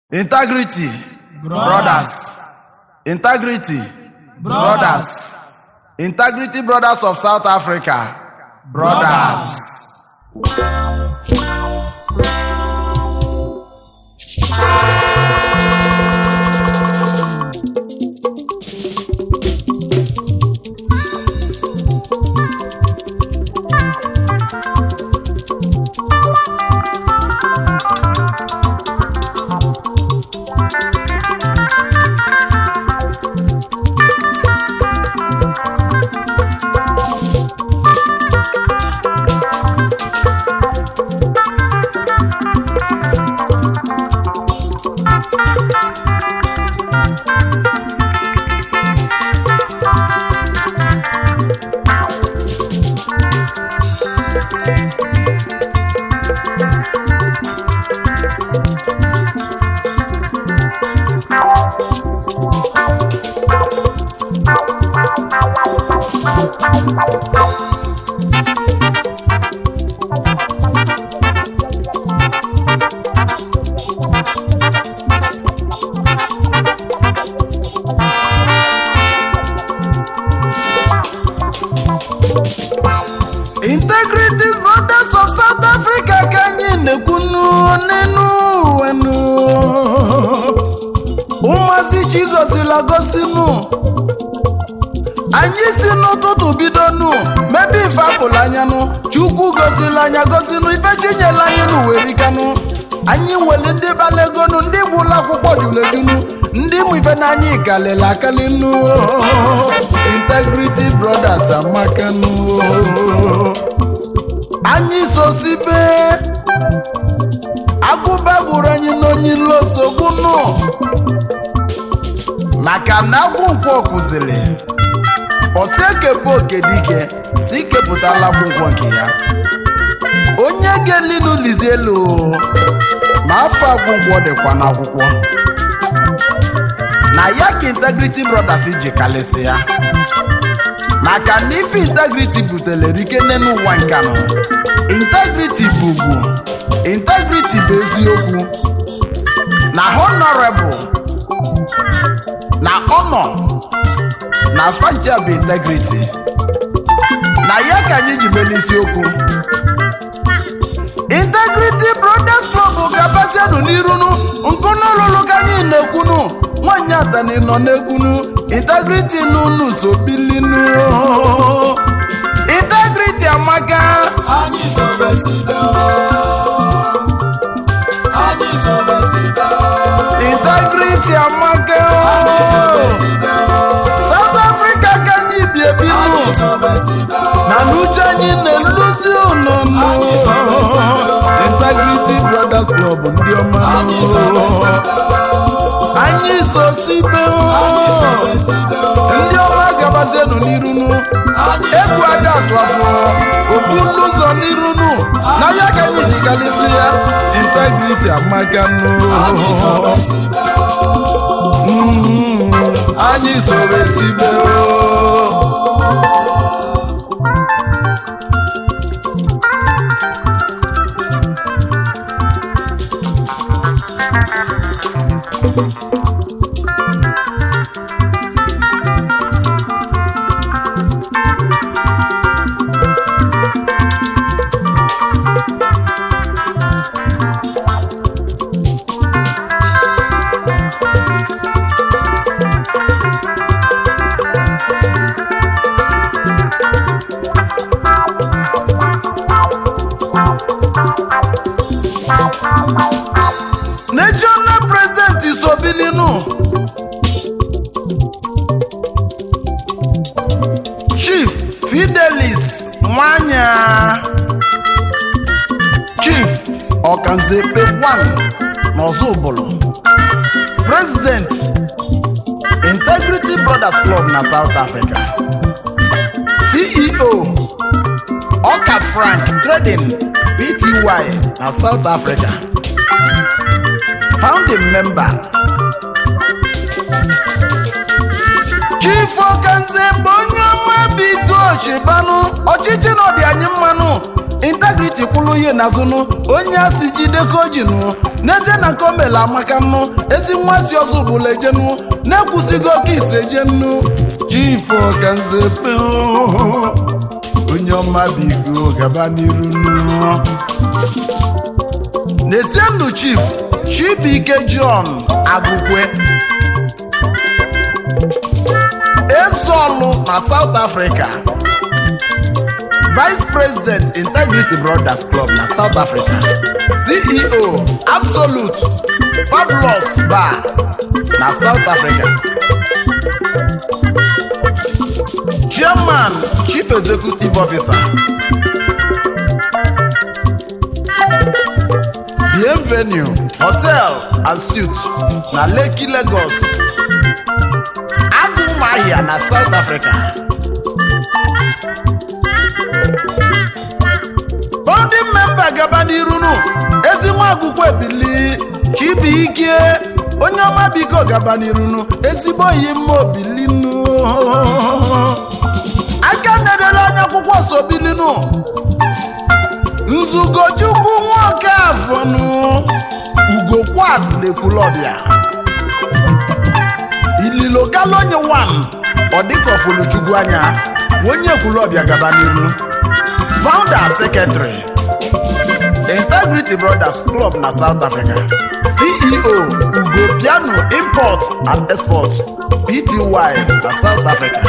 Integrity Brothers. Integrity Brothers. Integrity Brothers of South Africa. Brothers. Integrity Brothers of South Africa kanyi nekunu nenu wenu Umasi chigosila gosinu Anyi si n'ụtụtụ bidonu mebi ife afụlanyanu Chukwu gosila anya gosinu ife chinyela anyị n'uwerikanu Anyị nwere ndị balegonu ndị gwụla akwụkwọ julejunu ndị mụ ife n'anyị kalịla akalinu Integrity Brothers amakanu Anyị sosibe agụba gwụrụ anyị n'onye losogunu maka na agwụ nkwọ kụziri ọsị ekepụ oke dike si kepụtala akwụkwọ nke ya onye ga-elinu lizielu ma afọ agwụgwọ dịkwa n'akwụkwọ na ya ka Integrity Brothers ji kalịsị ya maka na ife integrity butere rike n'ụwa nke anọ integrity bụ ugwu integrity bụ eziokwu na honorable na honor na fanja bụ integrity na ya ka anyị ji mere isiokwu Integrity Brothers Club ga-abasianụ n'irunu nkụnụlụlụ ka anyị na-ekwunu nwanyị atani nọ n'ekwunu Integrity n'unu so bilinu Integrity amaka anyị sobesido Integrity amaka anyị sobesido South Africa ka anyị bi ebinu anyị sobesido na n'uche anyị na-eluzi ụnọnụ Integrity Brothers Club ndị ọma anyị sobesido anyị sosibe ndị ọma gabazienụ n'irunu egwu ada atụ afọ okpu n'ụzọ n'irunu na ya ka anyị jigalisi ya Integrity amaganụ anyị sobesibe National President Isobilinu Chief Fidelis Mwanya Chief Okanzepe 1 Nozubolo President Integrity Brothers Club na South Africa CEO Oka Frank Trading Pty na South Africa Founding member Chief Okanzepe onye ọma bigo chibanu ọchịchị na ọdị anyị mmanụ Integrity kwụ kwulu ihe n'azụnụ onye a si jide ka o ji nụ n'ezie na nke o mere amaka nụ ezi nwa si ọzọ bụla ejenụ na-ekwusigo oke ise jenụ Chief Ọkanzepe onye ọma bigo gaba n'iru nụ n'esienụ Chief Chibuike John Agụkwe Ezeolu na South Africa Vice President Integrity Brothers Club na South Africa CEO Absolute Fabulous Bar na South Africa Chairman Chief Executive Officer Bienvenue Hotel and Suites na Lekki Lagos Agụmahịa na South Africa Founding member gaba n'irunu ezigbo Agụkwe ebili Chibuike onye ọma biko gaba n'irunu ezigbo yi mma obilinu aka nedere anya akwụkwọ so bilinu Nzugochukwu nwoke afọnụ Ugokwaz Lekwulọbịa Ililo Galonye 1 Ọdịkọfuluchukwu anya onye Ekwulọbịa gaba n'iru Founder Secretary Integrity Brothers Club na South Africa CEO Ugo Piano Import and Export Pty na South Africa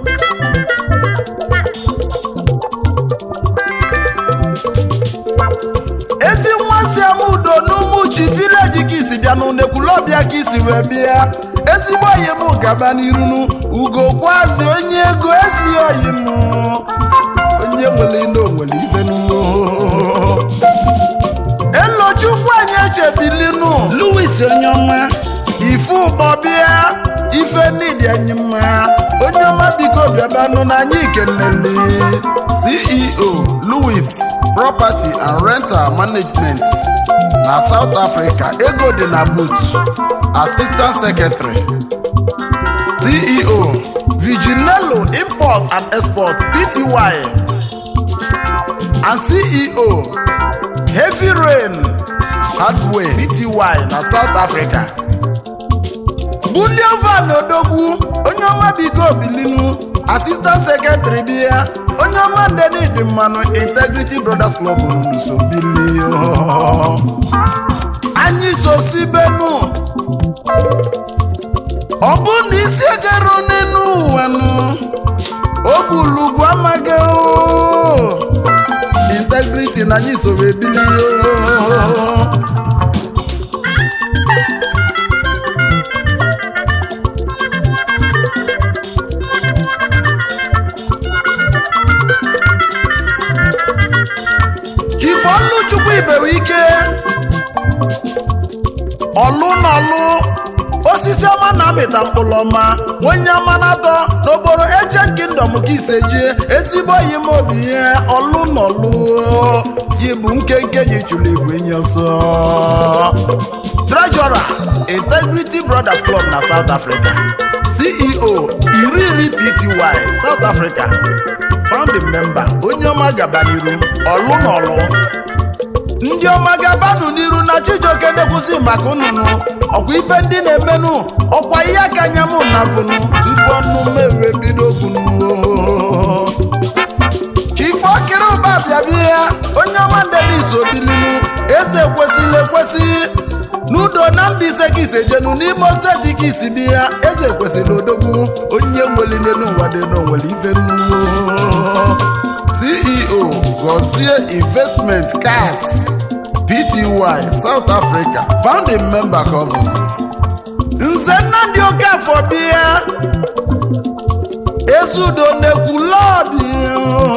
ezi nwa si amudo n'Umuchi village ka isi bịa n'Ekwulọbịa ka isi wee bịa ezigbo oyi m gaba n'irunu Ugokwaz onye ego esi oyi m onye nwere ino nwere ife n'ụlọ Elochukwu anyị echebilinu Louis onye ọma ife ụgbọbịa ife nidi anyị mma onye ọma biko bịabanụ na anyị ikeneli CEO Louis Property and Rental Management na South Africa ego dị na boot Assistant Secretary CEO Viginello Import and Export Pty and CEO Heavy Rain Hardware Pty na South Africa Buliovan Odogwu onye ọma biko bilinu Assistant Secretary bịa onye ọma ndeni dị mmanụ Integrity Brothers Club n'uso bilio anyị so si benu ọ bụ na isi egero n'enu ụwa nụ Ogbulugwu amaghị Integrity na anyị so bilio Oluchukwu Iberike Ọlụnọlụ osisi ọma na-amịta mkpụrụ ọma onye ọma na-atọ n'okporo Agent Kingdom ka iseje ezigbo yi m obi ihe Ọlụnọlụ yi bụ nkenke ji chụrụ igwe nye ọsọ Treasurer Integrity Brothers Club na South Africa CEO Iriri Pty South Africa Founding member onye ọma gaba n'iru Ọlụnọlụ ndị ọma gabanụ n'iru na Chijioke na-ekwusi maka ụnụnụ ọkwa ife ndị na-emenụ ọkwa ihe aka anya mụ na vụnụ tupu ọnụ mewe bido okwunu Chief Ọkịrịụba bịabịa onye ọma Denis Obilinu eze kwesịrị ekwesị n'udo na Mbaise ka isejenu n'Imo steeti ka isi bịa eze kwesịrị Odogwu onye nwere n'ụwa dị n'onwere ife CEO Gozie Investment Cars Pty South Africa Founding member Cobus Nze Nnamdi Okafor bịa Ezudo n'Ekwulọbịa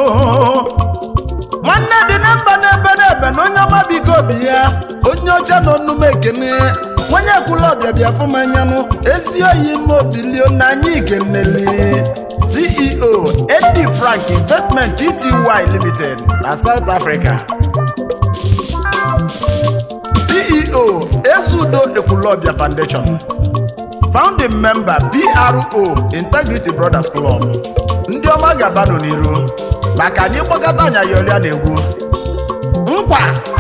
nwanne dị na mba n'ebe na onye ọma biko bịa onye ọcha na onume ekene onye Ekwulọbịa bịa fụmanyanụ ezi oyi mobilio na anyị ikeneli CEO Eddie Frank Investment Pty Limited na South Africa CEO Ezudo Ekwulọbịa Foundation Founding member PRO Integrity Brothers Club ndị ọma gabanụ n'iru maka anyị kpọkọta anya yọrịa na egwu nkwa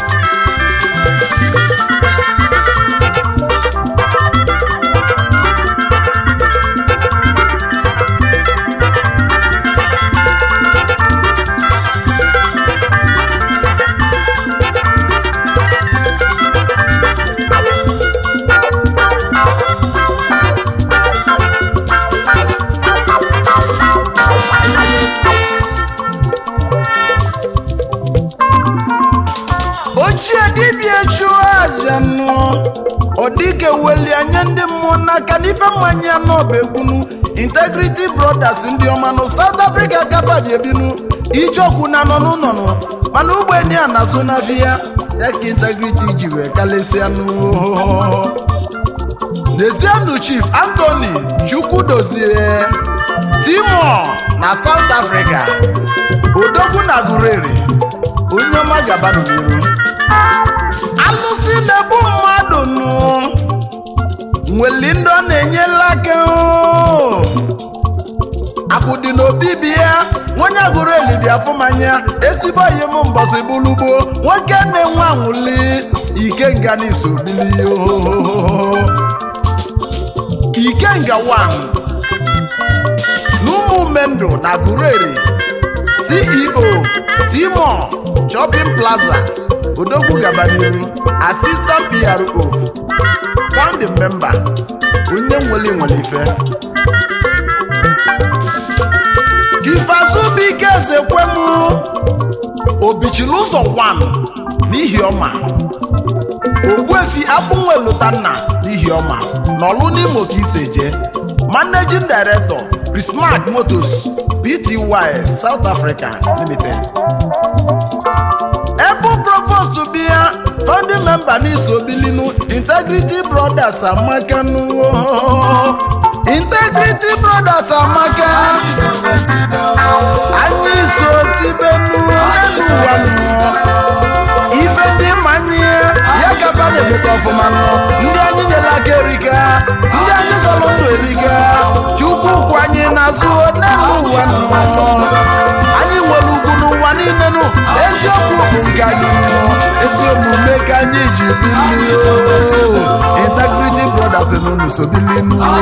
odike weli anya ndị mmụọ n'aka n'ibe mmanya n'ọbegunu Integrity Brothers ndị ọma nụ South Africa kabadi ebinu ijeokwu na nọ n'ụnọnụ mana ụgbọeni a na-azụ na bịa ya ka Integrity ji wee kalesịa n'ezienụ Chief Anthony Chukwudozie Timor na South Africa odogwu na Gurere onye ọma gabanụ n'iru alụsị na-egbu mmadụ nụ nweli ndị ọ na-enyela aka akụ dị n'obi bi ya onye agụrụ elibi afụmanya ezigbo ihe m mbọsị bụlugbo nwoke na-enwe anwụli Ikenga n'iso bili Ikenga 1 n'ụmụ Mendo na Gurere CEO Timor Shopping Plaza odogwu gabaniru Assistant PRO founding member onye nwere ife Kifazubike Ezekwemu Obichiluso 1 n'ihi ọma Ogbuefi Abunwelutanna n'ihi ọma n'Ọlụ n'Imo ka iseje Managing Director Prismark Motors Pty South Africa Limited Able Provost to be a founding member n'iso bilinu Integrity Brothers amakanu Integrity Brothers amaka anyị so sibenu ife ndị mmanye ya gaba na-emeta ọfụma ndị anyị nyere aka erika ndị anyị sọrọ ndụ erika Chukwu kwa anyị n'azụ n'elu ụwa anyị nwere ugwu n'ụwa niile nụ eziokwu bụ nke anyị ezi omume ka anyị ji bili Integrity Brothers n'ụlọ so bili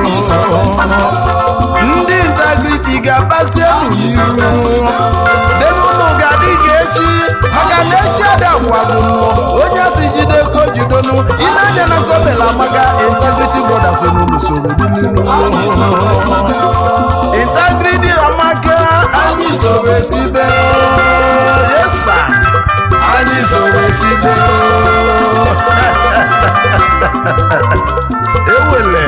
ndị Integrity ga-agbasi elu n'iru denụlọ ga-adị ka echi maka na echi adagwagụ onye si jide ko jidonu ịna-anya na kobela maka Integrity Brothers n'ụlọ so bili Integrity amaka anyị sowe sibe yesa anyị sowe sibe ewele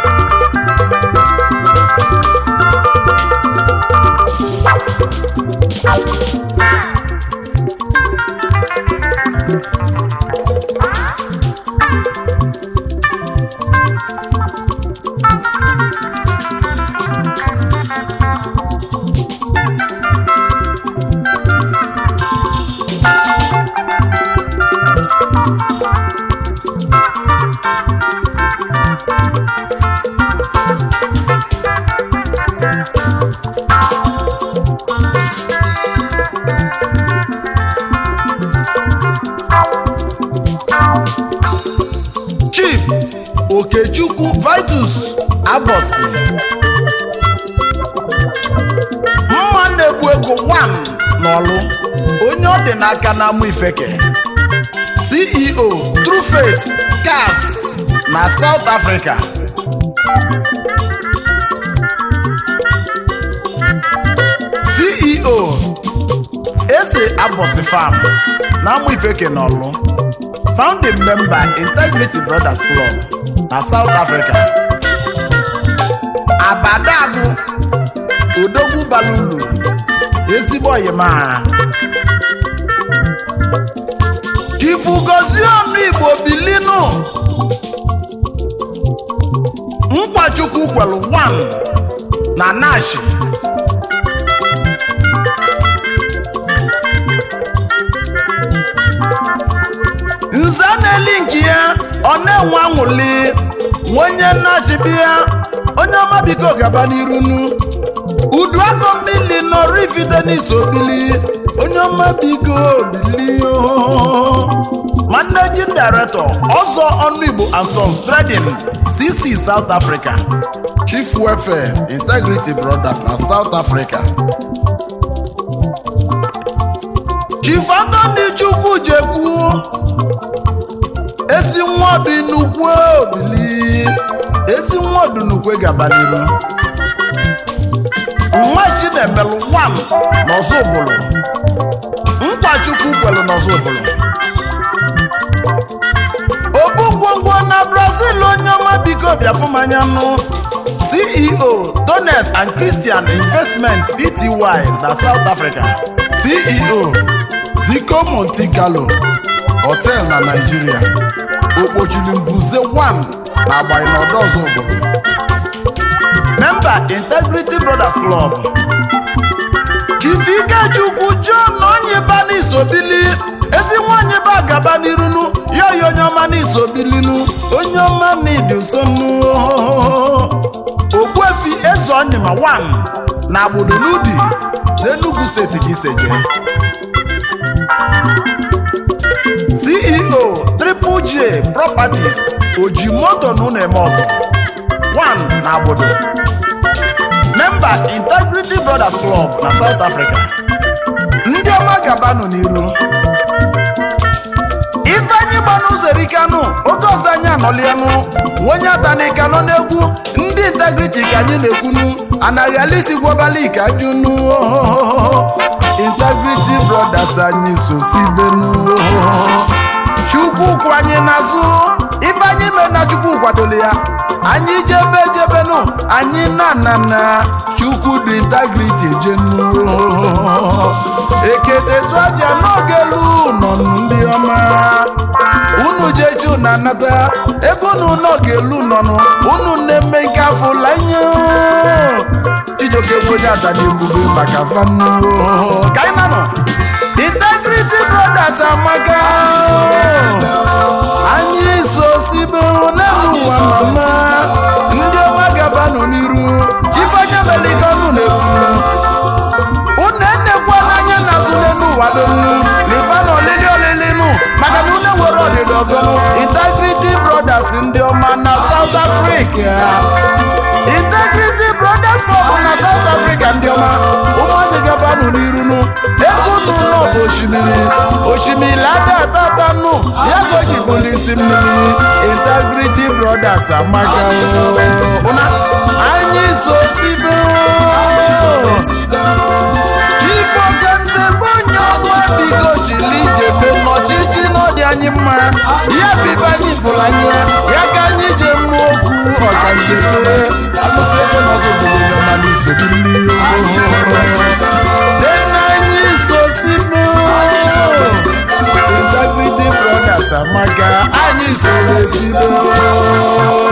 Chief Okechukwu Vitus Abosi mma na-egbu ego 1 n'Ọlụ onye ọ dị n'aka na-amụ ifeke CEO True Faith Cars na South Africa CEO Ese Abosi Farm na-amụ ifeke n'Ọlụ founding member Integrity Brothers Club na South Africa Abadagu Odogwu Balulu ezigbo oyima Chifugozie ọnụ Igbo bilinu Nkwachukwu kwelu 1 na Nashi nza na-eli nke ya ọ na-enwe anwụli onye nnachi bịa onye ọma biko gaba n'irunu Uduago mmili n'Oraifite n'Isobili onye ọma biko bili Managing Director Ozo Onigbo and Sons Trading CC South Africa Chief Welfare Integrity Brothers na South Africa Chief Anthony Chukwujekwu esi nwodu nnukwu obili esi nwodu nnukwu gabaniru nwa Chinemelu 1 n'Ozubulu Nkwachukwu kwelu n'Ozubulu Obungwongwo na Brazil onye ọma biko biafumanyanu CEO Dones and Christian Investment Pty na South Africa CEO Zico Monte Carlo Hotel na Nigeria Okpochili Mbuze 1 na Agbayi n'Odo Ozubulu Member Integrity Brothers Club Chief Ikechukwu John Onyeba n'Isobili ezi nwanyị ba gaba n'irunu yoyo onye ọma n'Isobilinu onye ọma n'ịdị usonu Ogbuefi Ezeonyima 1 na Agbuduludi n'Enugu Steeti Giseje CEO Triple J Properties Ojimoto n'Unemoto 1 na Agbudu Member Integrity Brothers Club na South Africa ndị ọma gabanụ n'iru Ifeanyi Gbanụzerikanu oge ọzọ anyị anọlianụ onye atanika nọ n'egwu ndị Integrity ka anyị na-ekwunu anaghị alisi gwobali ka junu Integrity Brothers anyị sosibenu Chukwu anyị n'azụ ibe anyị mena Chukwu kwadoli ya anyị jebenu anyị na Chukwu dị Integrity jenu eketezu aja n'oge elu nọ ndị ọma unu jeju na nata ego unu n'oge elu nọnụ unu na-eme nke afọ lanye ijoke onye atani ebube maka fanu ka anyị nanụ Integrity Brothers amaka anyị sosibe n'elu ụwa mama ndị ọma gabanụ n'iru Ifeanyi Melike ọnụ na-ekwu unu ennekwa n'anya na-azụ n'elu ụwa donu liba na olilinu maka na unu nwere ọdịdị ọzọ Integrity Brothers ndị ọma na South Africa Integrity Brothers Club na South Africa ndị ọma ụmụazị gabanụ n'irunu ego unu nọ bụ osimiri ada atatanụ ya ka o ji bụrụ isi mmiri Integrity Brothers amaka anyị sosibe Ifeokense onye ọma biko jili jebe n'ọchịchị n'ọdị anyị mma ya bibe anyị fụrụ anya ya ka anyị je mmụ okwu ọganzebe alụsị ego n'Ozubulu na n'Isobili dena anyị sosibe Integrity Brothers amaka anyị sosibe